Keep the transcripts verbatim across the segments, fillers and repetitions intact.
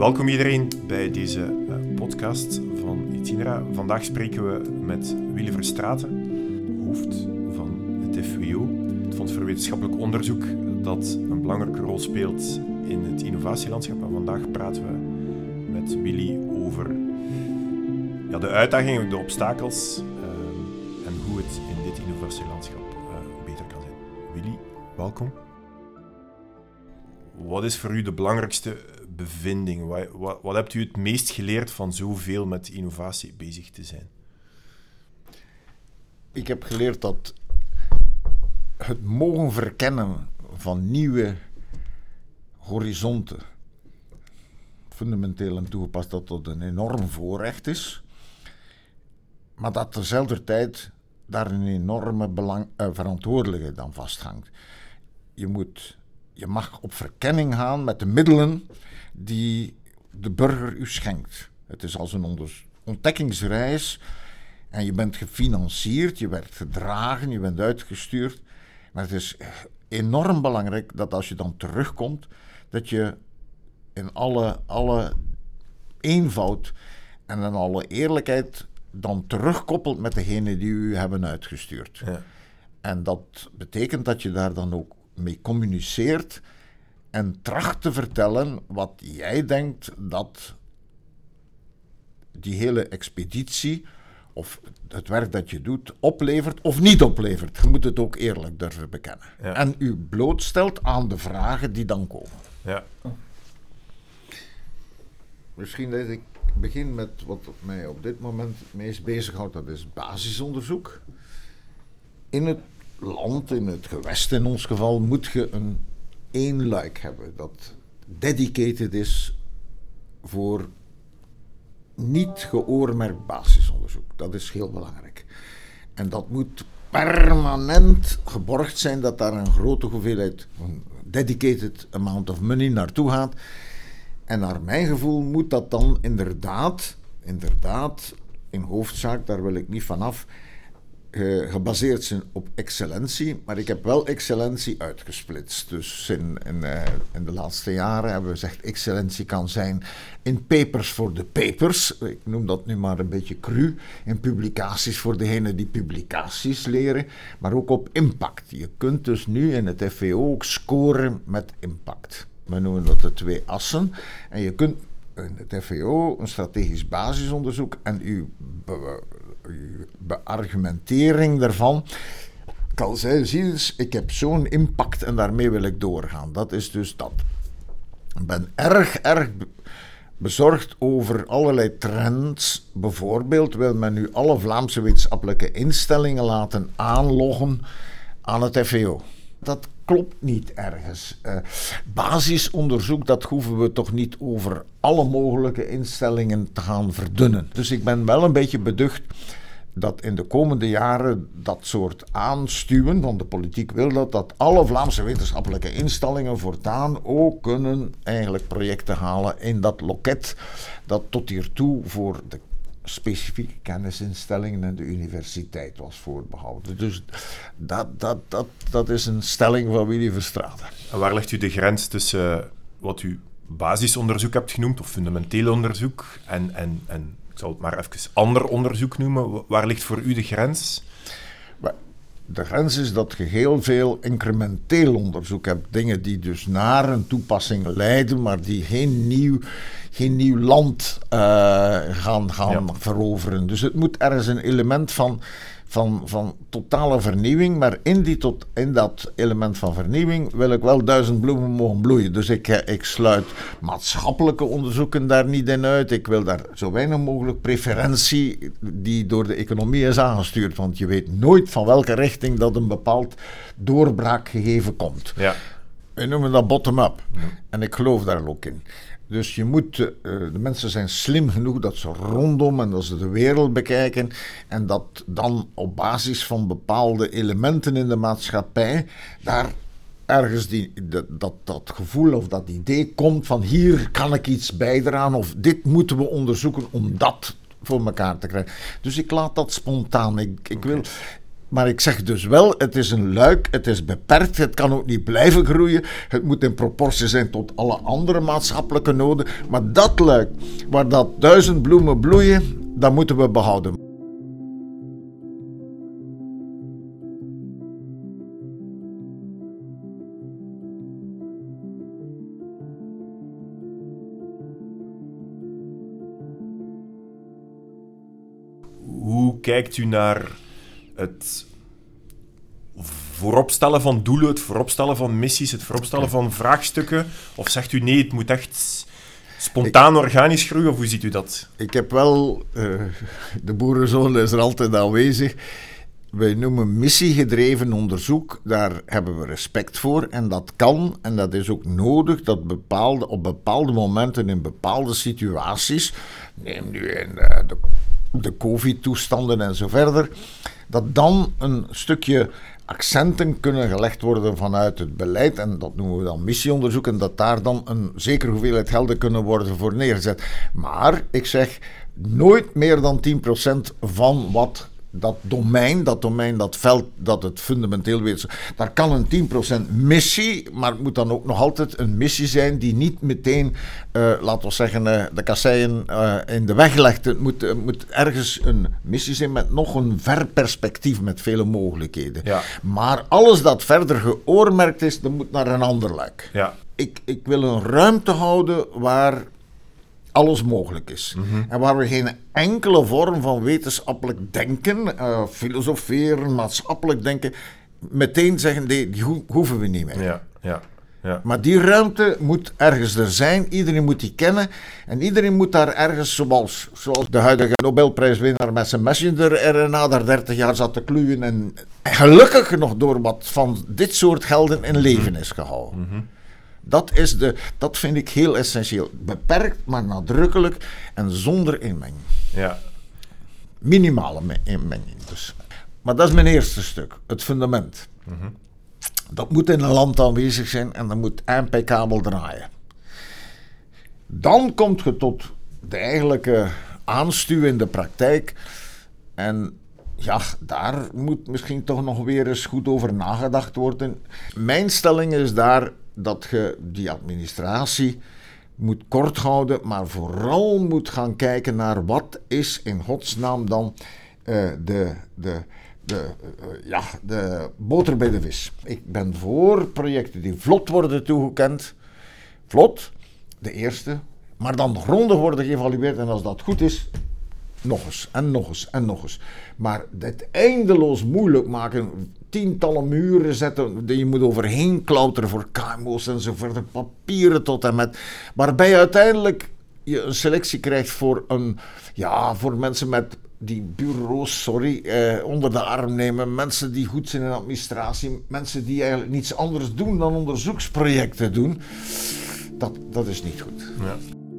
Welkom iedereen bij deze uh, podcast van Itinera. Vandaag spreken we met Willy Verstraeten, hoofd van het F W O, het Fonds voor Wetenschappelijk Onderzoek, dat een belangrijke rol speelt in het innovatielandschap. En vandaag praten we met Willy over ja, de uitdagingen, de obstakels uh, en hoe het in dit innovatielandschap uh, beter kan zijn. Willy, welkom. Wat is voor u de belangrijkste bevinding? Wat, wat, wat hebt u het meest geleerd van zoveel met innovatie bezig te zijn? Ik heb geleerd dat het mogen verkennen van nieuwe horizonten, fundamenteel en toegepast, dat dat een enorm voorrecht is, maar dat terzelfde tijd daar een enorme belang, uh, verantwoordelijkheid aan vasthangt. Je moet... Je mag op verkenning gaan met de middelen die de burger u schenkt. Het is als een onder- ontdekkingsreis en je bent gefinancierd, je werd gedragen, je bent uitgestuurd. Maar het is enorm belangrijk dat als je dan terugkomt, dat je in alle, alle eenvoud en in alle eerlijkheid dan terugkoppelt met degene die u hebben uitgestuurd. Ja. En dat betekent dat je daar dan ook mee communiceert en tracht te vertellen wat jij denkt dat die hele expeditie of het werk dat je doet oplevert of niet oplevert. Je moet het ook eerlijk durven bekennen. Ja. En u blootstelt aan de vragen die dan komen. Ja. Misschien dat ik begin met wat mij op dit moment het meest bezighoudt, dat is basisonderzoek. In het land, in het gewest in ons geval, moet je een één luik hebben dat dedicated is voor niet geoormerkt basisonderzoek. Dat is heel belangrijk. En dat moet permanent geborgd zijn dat daar een grote hoeveelheid, een dedicated amount of money naartoe gaat. En naar mijn gevoel moet dat dan inderdaad, inderdaad, in hoofdzaak, daar wil ik niet vanaf, Uh, gebaseerd zijn op excellentie, maar ik heb wel excellentie uitgesplitst. Dus in, in, uh, in de laatste jaren hebben we gezegd, excellentie kan zijn in papers voor de papers, ik noem dat nu maar een beetje cru, in publicaties voor degenen die publicaties leren, maar ook op impact. Je kunt dus nu in het F W O ook scoren met impact. We noemen dat de twee assen. En je kunt in het F W O een strategisch basisonderzoek en uw be- uw beargumentering daarvan kan zijn, zie eens, ik heb zo'n impact en daarmee wil ik doorgaan. Dat is dus dat. Ik ben erg, erg bezorgd over allerlei trends. Bijvoorbeeld wil men nu alle Vlaamse wetenschappelijke instellingen laten aanloggen aan het F W O. Dat klopt niet ergens. Uh, basisonderzoek, dat hoeven we toch niet over alle mogelijke instellingen te gaan verdunnen. Dus ik ben wel een beetje beducht dat in de komende jaren dat soort aanstuwen, want de politiek wil dat, dat alle Vlaamse wetenschappelijke instellingen voortaan ook kunnen eigenlijk projecten halen in dat loket dat tot hiertoe voor de specifieke kennisinstellingen en de universiteit was voorbehouden. Dus dat, dat, dat, dat is een stelling van Willy Verstraeten. En waar legt u de grens tussen uh, wat u basisonderzoek hebt genoemd, of fundamenteel onderzoek, en, en, en ik zal het maar even ander onderzoek noemen. Waar ligt voor u de grens? De grens is dat je heel veel incrementeel onderzoek hebt. Dingen die dus naar een toepassing leiden, maar die geen nieuw, geen nieuw land uh, gaan, gaan ja. veroveren. Dus het moet ergens een element van, van, van totale vernieuwing, maar in, die tot, in dat element van vernieuwing wil ik wel duizend bloemen mogen bloeien. Dus ik, ik sluit maatschappelijke onderzoeken daar niet in uit. Ik wil daar zo weinig mogelijk preferentie die door de economie is aangestuurd, want je weet nooit van welke richting dat een bepaald doorbraakgegeven komt. Ja. We noemen dat bottom-up. Ja. En ik geloof daar ook in. Dus je moet, uh, de mensen zijn slim genoeg dat ze rondom en dat ze de wereld bekijken en dat dan op basis van bepaalde elementen in de maatschappij daar ergens die, dat, dat, dat gevoel of dat idee komt van hier kan ik iets bijdragen of dit moeten we onderzoeken om dat voor elkaar te krijgen. Dus ik laat dat spontaan. Ik, ik wil... Maar ik zeg dus wel, het is een luik, het is beperkt, het kan ook niet blijven groeien. Het moet in proportie zijn tot alle andere maatschappelijke noden. Maar dat luik, waar dat duizend bloemen bloeien, dat moeten we behouden. Hoe kijkt u naar het vooropstellen van doelen, het vooropstellen van missies, het vooropstellen van vraagstukken? Of zegt u nee, het moet echt spontaan, organisch groeien? Of hoe ziet u dat? Ik heb wel, uh, de boerenzoon is er altijd aanwezig. Wij noemen missiegedreven onderzoek, daar hebben we respect voor. En dat kan, en dat is ook nodig, dat bepaalde, op bepaalde momenten in bepaalde situaties, neem nu in uh, de, de covid-toestanden en zo verder, dat dan een stukje accenten kunnen gelegd worden vanuit het beleid, en dat noemen we dan missieonderzoek, en dat daar dan een zekere hoeveelheid gelden kunnen worden voor neergezet. Maar ik zeg nooit meer dan tien procent van wat dat domein, dat domein, dat veld, dat het fundamenteel weet. Daar kan een tien procent missie, maar het moet dan ook nog altijd een missie zijn die niet meteen, uh, laten we zeggen, uh, de kasseien uh, in de weg legt. Het moet, uh, moet ergens een missie zijn met nog een ver perspectief, met vele mogelijkheden. Ja. Maar alles dat verder geoormerkt is, dat moet naar een ander luik. Ja. Ik, ik wil een ruimte houden waar alles mogelijk is. Mm-hmm. En waar we geen enkele vorm van wetenschappelijk denken, uh, filosoferen, maatschappelijk denken, meteen zeggen, nee, die ho- hoeven we niet meer. Ja, ja, ja. Maar die ruimte moet ergens er zijn, iedereen moet die kennen, en iedereen moet daar ergens, zoals, zoals de huidige Nobelprijswinnaar met zijn messenger R N A daar dertig jaar zat te kluwen en gelukkig nog door wat van dit soort gelden in leven is gehouden. Mm-hmm. Dat, is de, dat vind ik heel essentieel. Beperkt, maar nadrukkelijk en zonder inmenging. Ja. Minimale inmenging dus. Maar dat is mijn eerste stuk, het fundament. Mm-hmm. Dat moet in een land aanwezig zijn en dat moet A N P-kabel draaien. Dan komt je tot de eigenlijke aanstuw in de praktijk. En ja, daar moet misschien toch nog weer eens goed over nagedacht worden. Mijn stelling is daar dat je die administratie moet kort houden, maar vooral moet gaan kijken naar wat is in godsnaam dan uh, de, de, de, uh, ja, de boter bij de vis. Ik ben voor projecten die vlot worden toegekend. Vlot, de eerste, maar dan grondig worden geëvalueerd en als dat goed is, nog eens en nog eens en nog eens. Maar het eindeloos moeilijk maken, tientallen muren zetten, die je moet overheen klauteren voor K M O's en zo verder, papieren tot en met, waarbij uiteindelijk je een selectie krijgt voor, een, ja, voor mensen met die bureaus, sorry, eh, onder de arm nemen, mensen die goed zijn in administratie, mensen die eigenlijk niets anders doen dan onderzoeksprojecten doen. Dat, dat is niet goed. Ja.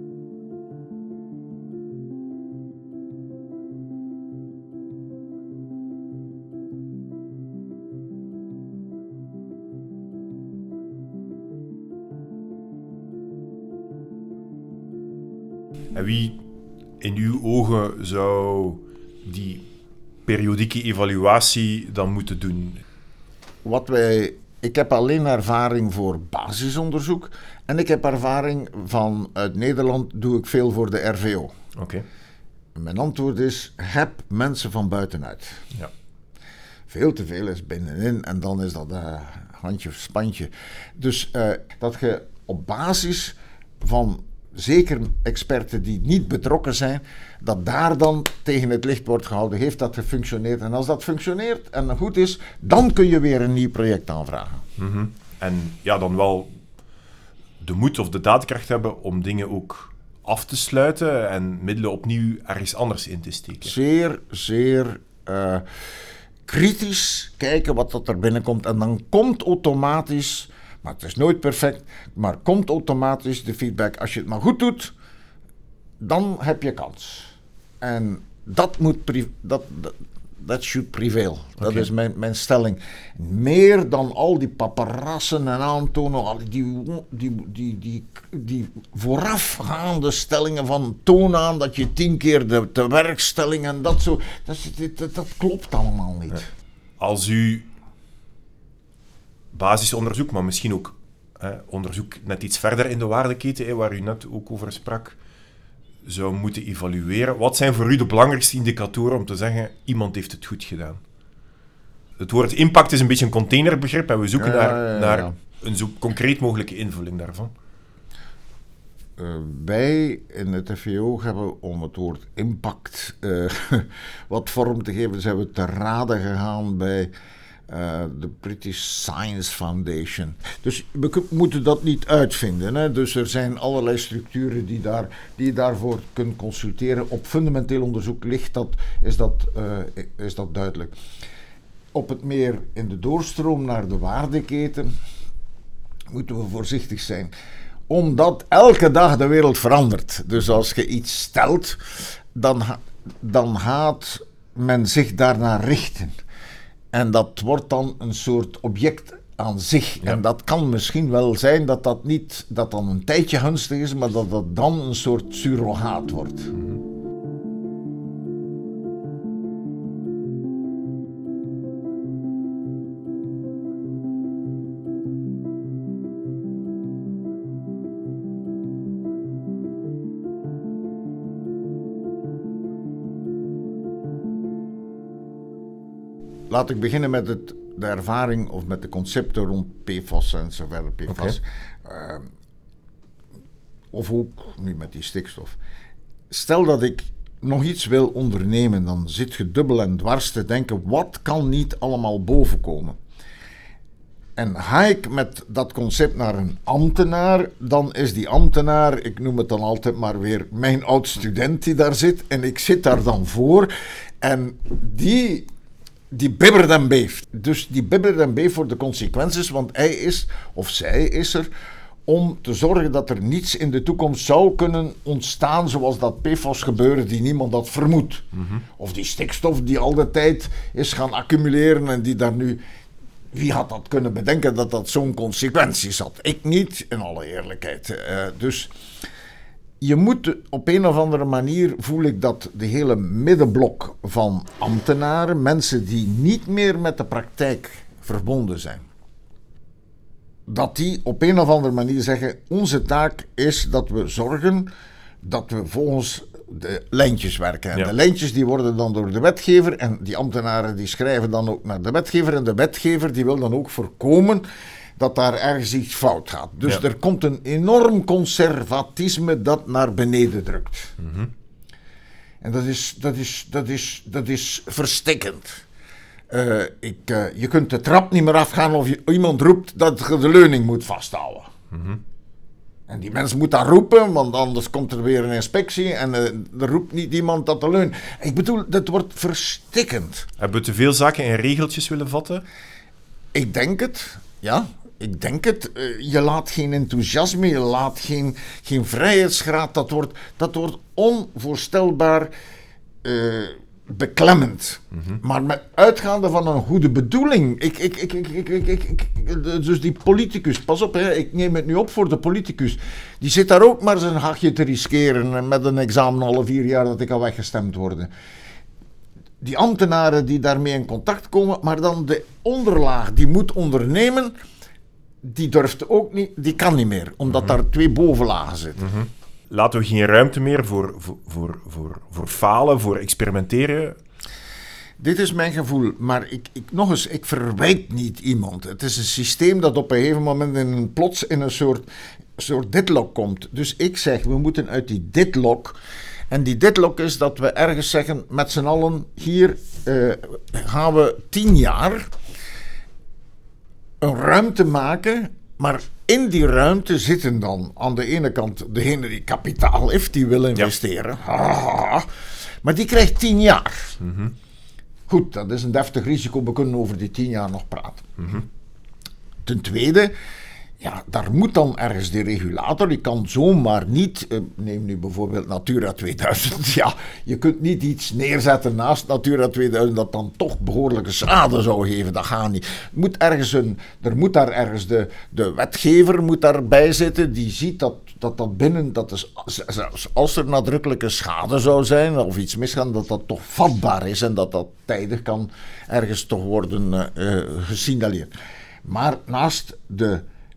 En wie in uw ogen zou die periodieke evaluatie dan moeten doen? Wat wij, ik heb alleen ervaring voor basisonderzoek en ik heb ervaring van uit Nederland doe ik veel voor de R V O. Oké. Okay. Mijn antwoord is, heb mensen van buitenuit. Ja. Veel te veel is binnenin en dan is dat een uh, handje of spantje. Dus uh, dat je op basis van zeker experten die niet betrokken zijn, dat daar dan tegen het licht wordt gehouden, heeft dat gefunctioneerd. En als dat functioneert en goed is, dan kun je weer een nieuw project aanvragen. Mm-hmm. En ja, dan wel de moed of de daadkracht hebben om dingen ook af te sluiten en middelen opnieuw ergens anders in te steken. Zeer, zeer uh, kritisch kijken wat dat er binnenkomt en dan komt automatisch, maar het is nooit perfect, maar komt automatisch de feedback. Als je het maar goed doet, dan heb je kans. En dat moet, pri- dat, dat, that should prevail. Dat okay. is mijn, mijn stelling. Meer dan al die paparassen en aantonen, al die, die, die, die, die voorafgaande stellingen van toon aan dat je tien keer de, de werkstelling en dat zo, dat, dat, dat klopt allemaal niet. Ja. als u basisonderzoek, maar misschien ook hè, onderzoek net iets verder in de waardeketen, hè, waar u net ook over sprak, zou moeten evalueren. Wat zijn voor u de belangrijkste indicatoren om te zeggen, iemand heeft het goed gedaan? Het woord impact is een beetje een containerbegrip en we zoeken ja, naar, ja, ja. naar een zo concreet mogelijke invulling daarvan. Uh, wij in het F V O hebben, om het woord impact uh, wat vorm te geven, zijn we te raden gegaan bij uh, de British Science Foundation. Dus we k- moeten dat niet uitvinden. Hè? Dus er zijn allerlei structuren die, daar, die je daarvoor kunt consulteren. Op fundamenteel onderzoek ligt dat, is dat, uh, is dat duidelijk. Op het meer in de doorstroom naar de waardeketen moeten we voorzichtig zijn. Omdat elke dag de wereld verandert. Dus als je iets stelt, dan, dan gaat men zich daarnaar richten. En dat wordt dan een soort object aan zich. Ja. En dat kan misschien wel zijn dat dat niet dat dan een tijdje gunstig is, maar dat dat dan een soort surrogaat wordt. Mm-hmm. Laat ik beginnen met het, de ervaring of met de concepten rond P F A S en zo verder. P F A S. Okay. Uh, of ook nu met die stikstof. Stel dat ik nog iets wil ondernemen, dan zit je dubbel en dwars te denken, wat kan niet allemaal bovenkomen? En ga ik met dat concept naar een ambtenaar, dan is die ambtenaar, ik noem het dan altijd maar weer, mijn oud-student die daar zit, en ik zit daar dan voor, en die... Die bibbert en beeft. Dus die bibbert en beeft voor de consequenties, want hij is, of zij is er, om te zorgen dat er niets in de toekomst zou kunnen ontstaan zoals dat P F A S gebeuren die niemand had vermoed. Mm-hmm. Of die stikstof die al de tijd is gaan accumuleren en die daar nu... Wie had dat kunnen bedenken dat dat zo'n consequenties had? Ik niet, in alle eerlijkheid. Uh, dus... Je moet op een of andere manier, voel ik dat de hele middenblok van ambtenaren, mensen die niet meer met de praktijk verbonden zijn, dat die op een of andere manier zeggen, onze taak is dat we zorgen dat we volgens de lijntjes werken. En ja. de lijntjes die worden dan door de wetgever en die ambtenaren die schrijven dan ook naar de wetgever en de wetgever die wil dan ook voorkomen dat daar ergens iets fout gaat. Dus ja. er komt een enorm conservatisme dat naar beneden drukt. Mm-hmm. En dat is, dat is, dat is, dat is verstikkend. Uh, ik, uh, je kunt de trap niet meer afgaan of je, iemand roept dat je de leuning moet vasthouden. Mm-hmm. En die mens moet dat roepen, want anders komt er weer een inspectie en uh, er roept niet iemand dat de leun... Ik bedoel, dat wordt verstikkend. Hebben we te veel zaken in regeltjes willen vatten? Ik denk het, ja. Ik denk het. Uh, je laat geen enthousiasme, je laat geen, geen vrijheidsgraad. Dat wordt, dat wordt onvoorstelbaar uh, beklemmend. Mm-hmm. Maar met uitgaande van een goede bedoeling. Ik, ik, ik, ik, ik, ik, ik, ik, dus die politicus, pas op, hè, ik neem het nu op voor de politicus. Die zit daar ook maar zijn hachje te riskeren met een examen alle vier jaar dat ik kan weggestemd worden. Die ambtenaren die daarmee in contact komen, maar dan de onderlaag die moet ondernemen, die durft ook niet, die kan niet meer, omdat mm-hmm. daar twee bovenlagen zitten. Mm-hmm. Laten we geen ruimte meer voor, voor, voor, voor, voor falen, voor experimenteren. Dit is mijn gevoel, maar ik, ik, nog eens, ik verwijt niet iemand. Het is een systeem dat op een gegeven moment in een, plots in een soort, soort deadlock komt. Dus ik zeg, we moeten uit die deadlock... En die deadlock is dat we ergens zeggen, met z'n allen, hier uh, gaan we tien jaar een ruimte maken, maar in die ruimte zitten dan aan de ene kant degene die kapitaal heeft, die wil investeren. Ja. Ah, maar die krijgt tien jaar. Mm-hmm. Goed, dat is een deftig risico, we kunnen over die tien jaar nog praten. Mm-hmm. Ten tweede, ja, daar moet dan ergens de regulator, die kan zomaar niet, uh, neem nu bijvoorbeeld Natura tweeduizend, ja, je kunt niet iets neerzetten naast Natura tweeduizend dat dan toch behoorlijke schade zou geven, dat gaat niet. Moet ergens een, er moet daar ergens de, de wetgever moet daarbij zitten, die ziet dat dat, dat binnen, dat is, als er nadrukkelijke schade zou zijn of iets misgaan, dat dat toch vatbaar is en dat dat tijdig kan ergens toch worden uh, uh, gesignaleerd. Maar naast de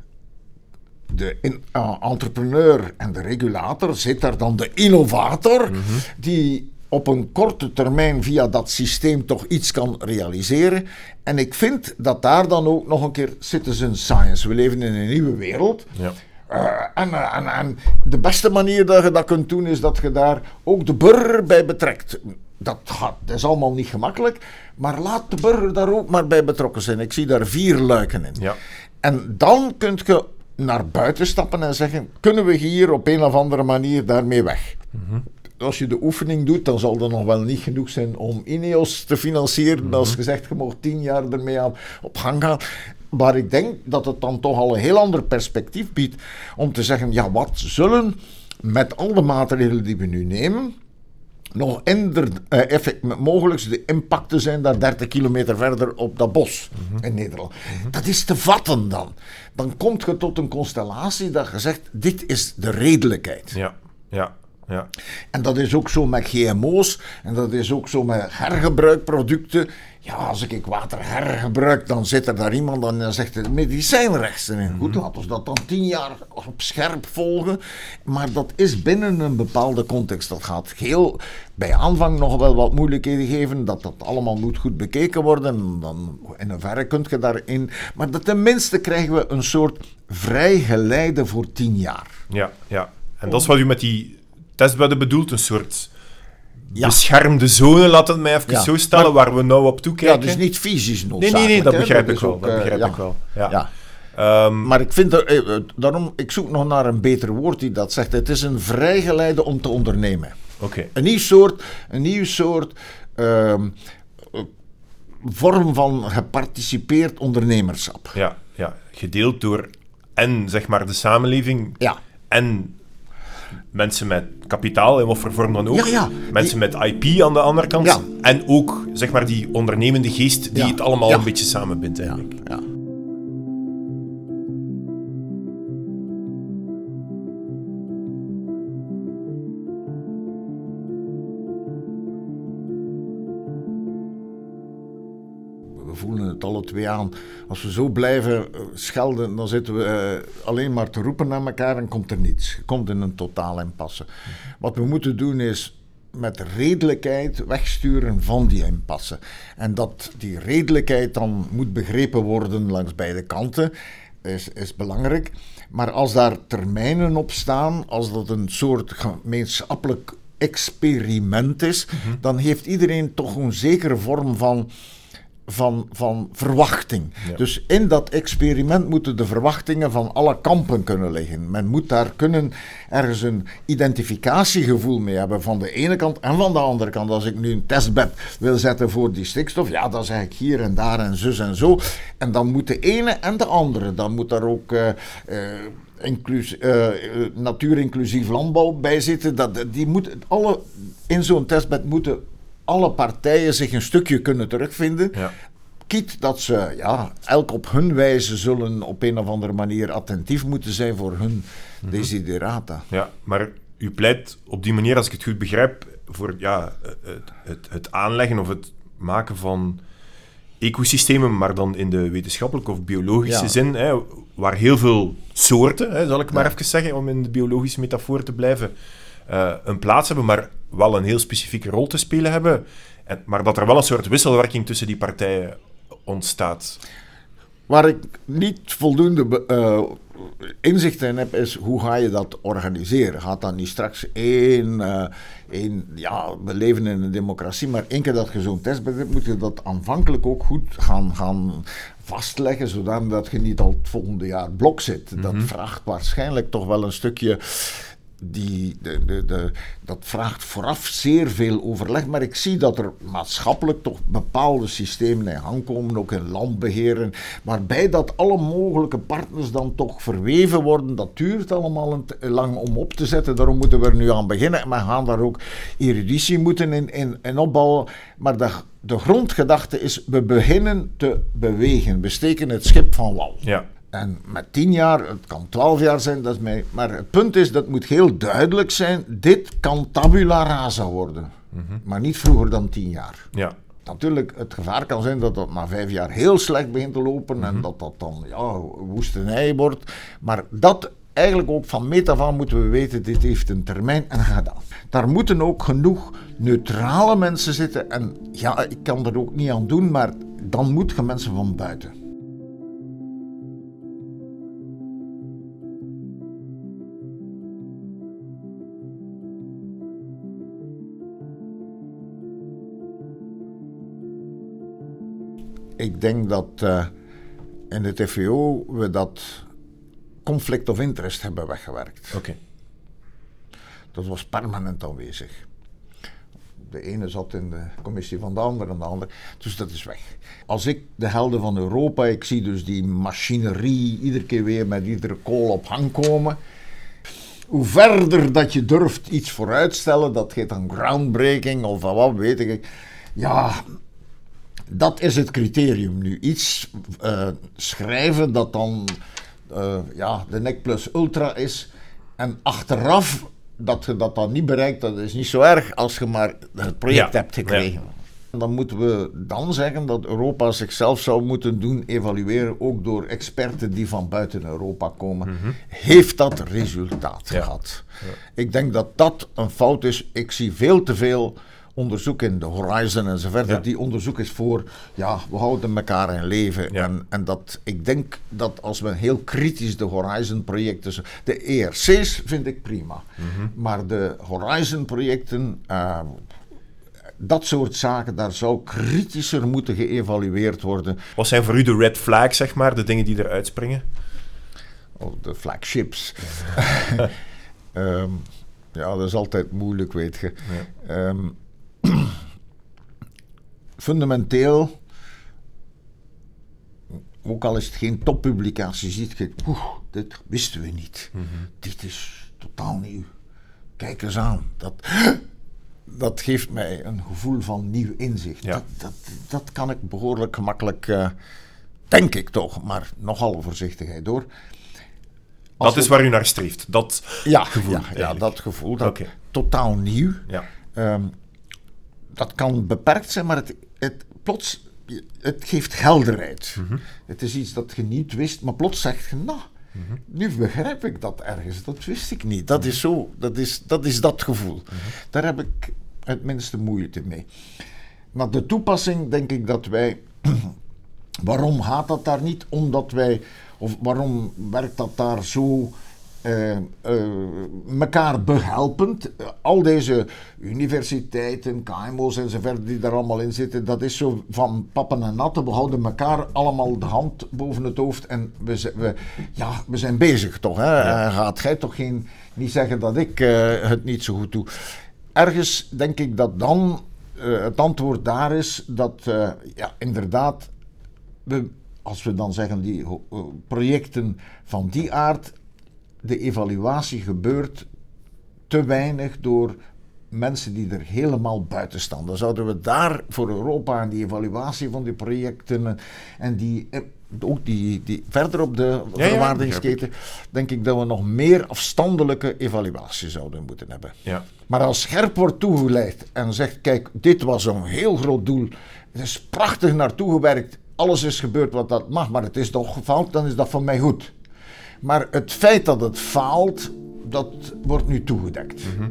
de in, uh, entrepreneur en de regulator zit daar dan de innovator, mm-hmm. die op een korte termijn via dat systeem toch iets kan realiseren. En ik vind dat daar dan ook nog een keer citizen science. We leven in een nieuwe wereld. Ja. Uh, en, en, en de beste manier dat je dat kunt doen is dat je daar ook de burger bij betrekt. Dat, gaat, dat is allemaal niet gemakkelijk, maar laat de burger daar ook maar bij betrokken zijn. Ik zie daar vier luiken in. Ja. En dan kun je naar buiten stappen en zeggen, kunnen we hier op een of andere manier daarmee weg? Mm-hmm. Als je de oefening doet, dan zal er nog wel niet genoeg zijn om Ineos te financieren. Mm-hmm. Als gezegd, je mag tien jaar ermee aan op gang gaan. Maar ik denk dat het dan toch al een heel ander perspectief biedt om te zeggen, ja, wat zullen met al de maatregelen die we nu nemen nog inder, uh, effect, mogelijk de impacten zijn daar dertig kilometer verder op dat bos mm-hmm. in Nederland. Mm-hmm. Dat is te vatten dan. Dan kom je tot een constellatie dat je zegt, dit is de redelijkheid. Ja, ja. Ja. En dat is ook zo met G M O's en dat is ook zo met hergebruikproducten. Ja, als ik water hergebruik, dan zit er daar iemand en dan zegt het medicijnrechten in. Goed, laten we dat dan tien jaar op scherp volgen. Maar dat is binnen een bepaalde context. Dat gaat heel bij aanvang nog wel wat moeilijkheden geven. Dat dat allemaal moet goed bekeken worden. Dan in hoeverre kun je daarin. Maar dat tenminste krijgen we een soort vrijgeleide voor tien jaar. Ja, ja. En dat is wat u met die testbedden bedoelt, een soort ja. beschermde zone, laat het mij even ja. zo stellen, maar, waar we nou op toekijken. Ja, dus niet fysisch Nee, noodzakelijk. nee, nee, dat hè? begrijp dat ik wel. Ook, dat begrijp uh, ik ja. wel. Ja. Ja. Um, maar ik vind er, daarom, ik zoek nog naar een beter woord die dat zegt. Het is een vrijgeleide om te ondernemen. Okay. Een nieuw soort, een nieuw soort uh, vorm van geparticipeerd ondernemerschap. Ja, ja, gedeeld door en zeg maar de samenleving ja. en mensen met kapitaal, in wat voor vorm dan ook. Ja, ja. Mensen die... met I P aan de andere kant. Ja. En ook, zeg maar, die ondernemende geest die ja. het allemaal ja. een beetje samenbindt, eigenlijk. Ja. Ja. We voelen het alle twee aan. Als we zo blijven schelden, dan zitten we uh, alleen maar te roepen naar elkaar en komt er niets. Je komt in een totaal impasse. Wat we moeten doen is met redelijkheid wegsturen van die impasse. En dat die redelijkheid dan moet begrepen worden langs beide kanten, is, is belangrijk. Maar als daar termijnen op staan, als dat een soort gemeenschappelijk experiment is, mm-hmm. dan heeft iedereen toch een zekere vorm van Van, van verwachting. Ja. Dus in dat experiment moeten de verwachtingen van alle kampen kunnen liggen. Men moet daar kunnen ergens een identificatiegevoel mee hebben van de ene kant en van de andere kant. Als ik nu een testbed wil zetten voor die stikstof, ja, dan zeg ik hier en daar en zus en zo. En dan moet de ene en de andere, dan moet daar ook uh, uh, inclus, uh, natuurinclusief landbouw bij zitten. Dat, die moet alle, in zo'n testbed moeten alle partijen zich een stukje kunnen terugvinden. Ja. Kiet dat ze ja, elk op hun wijze zullen op een of andere manier attentief moeten zijn voor hun mm-hmm. desiderata. Ja, maar u pleit op die manier, als ik het goed begrijp, voor ja, het, het, het aanleggen of het maken van ecosystemen, maar dan in de wetenschappelijke of biologische ja. zin, hè, waar heel veel soorten, hè, zal ik maar ja. even zeggen, om in de biologische metafoor te blijven, uh, een plaats hebben, maar wel een heel specifieke rol te spelen hebben, en, maar dat er wel een soort wisselwerking tussen die partijen ontstaat. Waar ik niet voldoende uh, inzicht in heb, is hoe ga je dat organiseren? Gaat dat niet straks één, uh, één, ja, we leven in een democratie, maar één keer dat je zo'n test bent, moet je dat aanvankelijk ook goed gaan, gaan vastleggen, zodat je niet al het volgende jaar blok zit. Mm-hmm. Dat vraagt waarschijnlijk toch wel een stukje die, de, de, de, dat vraagt vooraf zeer veel overleg, maar ik zie dat er maatschappelijk toch bepaalde systemen in gang komen, ook in landbeheer, waarbij dat alle mogelijke partners dan toch verweven worden. Dat duurt allemaal een t- lang om op te zetten, daarom moeten we er nu aan beginnen. En we gaan daar ook eruditie moeten in, in, in opbouwen, maar de, de grondgedachte is, we beginnen te bewegen, we steken het schip van wal. Ja. En met tien jaar, het kan twaalf jaar zijn, dat is mij, maar het punt is, dat moet heel duidelijk zijn, dit kan tabula rasa worden. Mm-hmm. Maar niet vroeger dan tien jaar. Ja. Natuurlijk, het gevaar kan zijn dat dat na vijf jaar heel slecht begint te lopen, mm-hmm. en dat dat dan ja, woestenij wordt. Maar dat eigenlijk ook van meet af aan moeten we weten, dit heeft een termijn en gedaan. Daar moeten ook genoeg neutrale mensen zitten. En ja, ik kan er ook niet aan doen, maar dan moet je mensen van buiten. Ik denk dat uh, in de T V O we dat conflict of interest hebben weggewerkt. Oké. Okay. Dat was permanent aanwezig. De ene zat in de commissie van de andere en de andere. Dus dat is weg. Als ik de helden van Europa, ik zie dus die machinerie iedere keer weer met iedere kool op hang komen. Hoe verder dat je durft iets vooruitstellen, dat heet dan groundbreaking of wat weet ik. Ja... Dat is het criterium nu. Iets uh, schrijven dat dan uh, ja, de N E C plus ultra is. En achteraf dat je dat dan niet bereikt, dat is niet zo erg als je maar het project ja, hebt gekregen. Ja. Dan moeten we dan zeggen dat Europa zichzelf zou moeten doen evalueren, ook door experten die van buiten Europa komen. Mm-hmm. Heeft dat resultaat ja. gehad? Ja. Ik denk dat dat een fout is. Ik zie veel te veel onderzoek in de Horizon en zo verder. Ja. Die onderzoek is voor, ja, we houden elkaar in leven. Ja. En, en dat, ik denk dat als we heel kritisch de Horizon-projecten... De E R C's vind ik prima. Mm-hmm. Maar de Horizon-projecten... Uh, dat soort zaken, daar zou kritischer moeten geëvalueerd worden. Wat zijn voor u de red flags, zeg maar? De dingen die eruit springen? Oh, de flagships. um, ja, dat is altijd moeilijk, weet je. Ja. Um, fundamenteel, ook al is het geen toppublicatie, ziet je, oeh, dit wisten we niet. Mm-hmm. Dit is totaal nieuw. Kijk eens aan. Dat, dat geeft mij een gevoel van nieuw inzicht. Ja. Dat, dat, dat kan ik behoorlijk gemakkelijk, uh, denk ik toch, maar nogal voorzichtigheid door. Als dat is waar u naar streeft, dat ja, gevoel. Ja, ja, dat gevoel, dat okay. totaal nieuw. Ja. Um, dat kan beperkt zijn, maar het, het, plots, het geeft helderheid. Mm-hmm. Het is iets dat je niet wist, maar plots zeg je, nou, mm-hmm. nu begrijp ik dat ergens. Dat wist ik niet. Dat mm-hmm. is zo, dat is dat, is dat gevoel. Mm-hmm. Daar heb ik het minste moeite mee. Maar de toepassing, denk ik dat wij... waarom gaat dat daar niet? Omdat wij... Of waarom werkt dat daar zo uh, uh, elkaar behelpend? Uh, al deze universiteiten, K M O's en zo verder die daar allemaal in zitten, dat is zo van pappen en natten. We houden elkaar allemaal de hand boven het hoofd en we, we, ja, we zijn bezig toch. Hè? Ja. Uh, gaat jij toch geen, niet zeggen dat ik uh, het niet zo goed doe. Ergens denk ik dat dan uh, het antwoord daar is dat uh, ja, inderdaad we... Als we dan zeggen, die uh, projecten van die aard, de evaluatie gebeurt te weinig door mensen die er helemaal buiten staan. Dan zouden we daar voor Europa en die evaluatie van die projecten en die, ook die, die verder op de ja, verwaardigingsketen, ja, denk ik dat we nog meer afstandelijke evaluatie zouden moeten hebben. Ja. Maar als scherp wordt toegeleid en zegt, kijk, dit was een heel groot doel, het is prachtig naartoe gewerkt, alles is gebeurd wat dat mag, maar het is toch gefaald, dan is dat voor mij goed. Maar het feit dat het faalt, dat wordt nu toegedekt. Mm-hmm.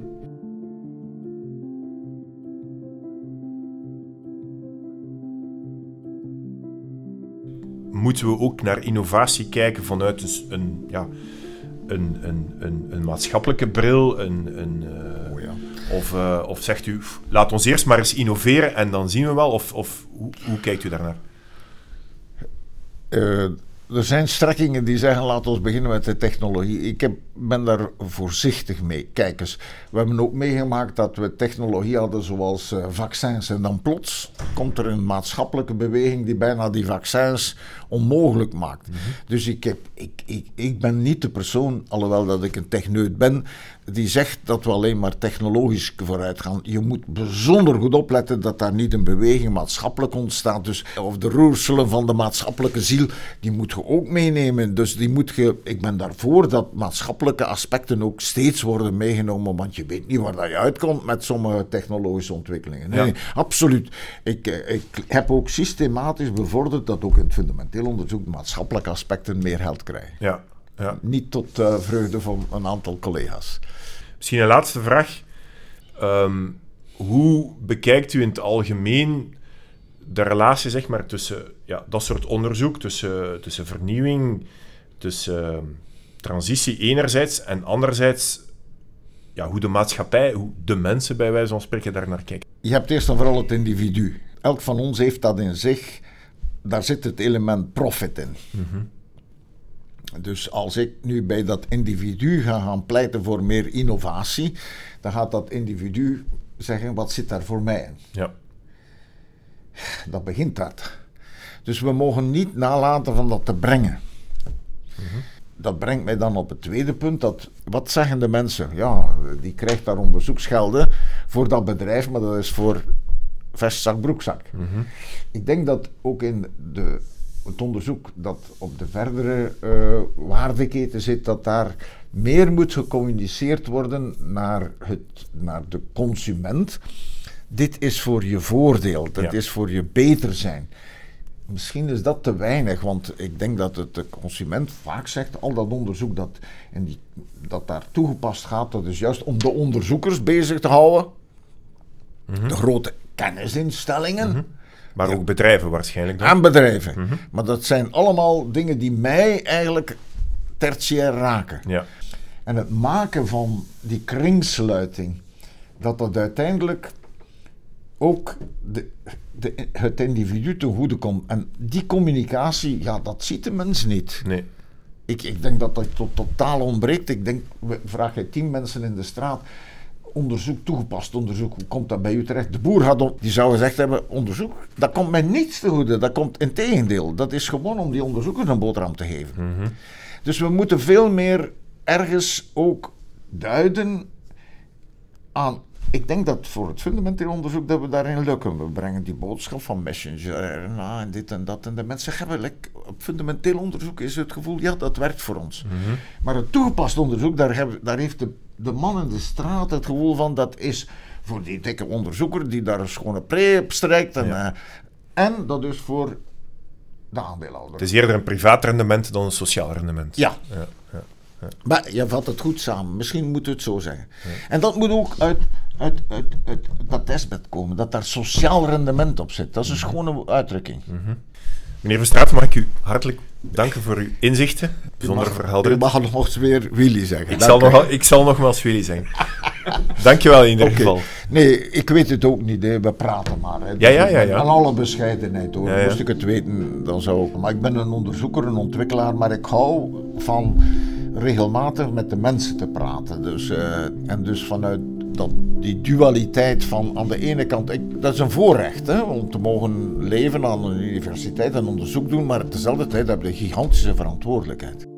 Moeten we ook naar innovatie kijken vanuit een, een, ja, een, een, een, een maatschappelijke bril? Een, een, uh, oh ja. of, uh, of zegt u, laat ons eerst maar eens innoveren en dan zien we wel? Of, of hoe, hoe kijkt u daarnaar? Uh, er zijn strekkingen die zeggen, laten we beginnen met de technologie. Ik heb, ben daar voorzichtig mee. Kijk eens, we hebben ook meegemaakt dat we technologie hadden zoals uh, vaccins. En dan plots komt er een maatschappelijke beweging die bijna die vaccins onmogelijk maakt. Mm-hmm. Dus ik, heb, ik, ik, ik ben niet de persoon, alhoewel dat ik een techneut ben, die zegt dat we alleen maar technologisch vooruit gaan. Je moet bijzonder goed opletten dat daar niet een beweging maatschappelijk ontstaat. Dus, of de roerselen van de maatschappelijke ziel, die moet je ook meenemen. Dus die moet je, ik ben daarvoor dat maatschappelijke aspecten ook steeds worden meegenomen, want je weet niet waar dat je uitkomt met sommige technologische ontwikkelingen. Nee, ja. nee, absoluut. Ik, ik heb ook systematisch bevorderd dat ook in het fundamenteel onderzoek de maatschappelijke aspecten meer geld krijgen. Ja. Ja. Niet tot uh, vreugde van een aantal collega's. Misschien een laatste vraag. Um, hoe bekijkt u in het algemeen de relatie, zeg maar, tussen ja, dat soort onderzoek, tussen, tussen vernieuwing, tussen uh, transitie enerzijds en anderzijds ja, hoe de maatschappij, hoe de mensen bij wijze van spreken daar naar kijken? Je hebt eerst en vooral het individu. Elk van ons heeft dat in zich. Daar zit het element profit in. Mm-hmm. Dus als ik nu bij dat individu ga gaan pleiten voor meer innovatie, dan gaat dat individu zeggen, wat zit daar voor mij in? Ja. Dat begint dat. Dus we mogen niet nalaten van dat te brengen. Mm-hmm. Dat brengt mij dan op het tweede punt, dat, wat zeggen de mensen? Ja, die krijgt daar onderzoeksgelden voor dat bedrijf, maar dat is voor vestzak, broekzak. Mm-hmm. Ik denk dat ook in de... het onderzoek dat op de verdere uh, waardeketen zit, dat daar meer moet gecommuniceerd worden naar, het, naar de consument. Dit is voor je voordeel, dat ja. is voor je beter zijn. Misschien is dat te weinig, want ik denk dat het de consument vaak zegt, al dat onderzoek dat, en die, dat daar toegepast gaat, dat is juist om de onderzoekers bezig te houden. Mm-hmm. De grote kennisinstellingen. Mm-hmm. Maar ook bedrijven waarschijnlijk. Dan. Aan bedrijven. Mm-hmm. Maar dat zijn allemaal dingen die mij eigenlijk tertiair raken. Ja. En het maken van die kringsluiting, dat dat uiteindelijk ook de, de, het individu ten goede komt. En die communicatie, ja, dat ziet de mens niet. Nee. Ik, ik denk dat dat tot, totaal ontbreekt. Ik denk, vraag je tien mensen in de straat, onderzoek, toegepast onderzoek, hoe komt dat bij u terecht? De boer had, die zou gezegd hebben, onderzoek, dat komt mij niets te goede, dat komt in tegendeel. Dat is gewoon om die onderzoekers een boterham te geven. Mm-hmm. Dus we moeten veel meer ergens ook duiden aan, ik denk dat voor het fundamenteel onderzoek dat we daarin lukken. We brengen die boodschap van messenger, R N A en dit en dat. En de mensen hebben, like, op fundamenteel onderzoek is het gevoel, ja, dat werkt voor ons. Mm-hmm. Maar het toegepast onderzoek, daar, hebben, daar heeft de, de man in de straat het gevoel van, dat is voor die dikke onderzoeker die daar een schone pre op strijkt. En, ja. uh, en dat is voor de aandeelhouder. Het is eerder een privaat rendement dan een sociaal rendement. Ja. ja, ja, ja. Maar je vat het goed samen. Misschien moet het zo zeggen. Ja. En dat moet ook uit, uit, uit, uit dat testbed komen. Dat daar sociaal rendement op zit. Dat is een schone uitdrukking. Mm-hmm. Meneer Verstraeten, mag ik u hartelijk danken voor uw inzichten. Bijzonder verhelderend. U mag nog eens weer Willy zeggen. Ik zal, nog, ik zal nogmaals Willy zeggen. Dankjewel in ieder okay. geval. Nee, ik weet het ook niet. Hè. We praten maar. Hè. Ja, ja, ja, ja. Aan alle bescheidenheid hoor. Ja, ja. Moest ik het weten, dan zou ik... Maar ik ben een onderzoeker, een ontwikkelaar, maar ik hou van regelmatig met de mensen te praten. Dus, uh, en dus vanuit dat, die dualiteit van aan de ene kant... Ik, dat is een voorrecht, hè, om te mogen leven aan een universiteit en onderzoek doen, maar op dezelfde tijd heb je een gigantische verantwoordelijkheid.